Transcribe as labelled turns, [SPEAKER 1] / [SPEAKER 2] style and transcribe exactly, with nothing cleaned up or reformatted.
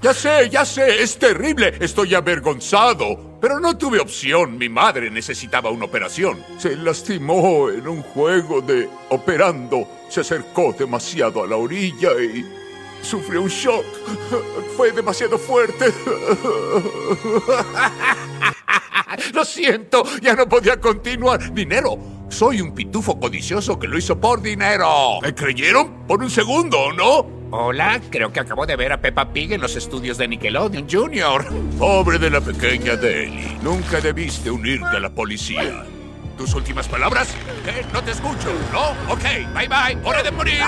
[SPEAKER 1] Ya sé, ya sé, es terrible. Estoy avergonzado. Pero no tuve opción. Mi madre necesitaba una operación. Se lastimó en un juego de operando. Se acercó demasiado a la orilla y sufrió un shock. Fue demasiado fuerte. Lo siento, ya no podía continuar. Dinero. Soy un pitufo codicioso que lo hizo por dinero. ¿Me creyeron? Por un segundo, ¿no?
[SPEAKER 2] Hola, creo que acabo de ver a Peppa Pig en los estudios de Nickelodeon Junior
[SPEAKER 1] Pobre de la pequeña Deli. Nunca debiste unirte a la policía. ¿Tus últimas palabras?
[SPEAKER 2] ¿Qué? No te escucho, ¿no? Ok, bye bye, hora de morir.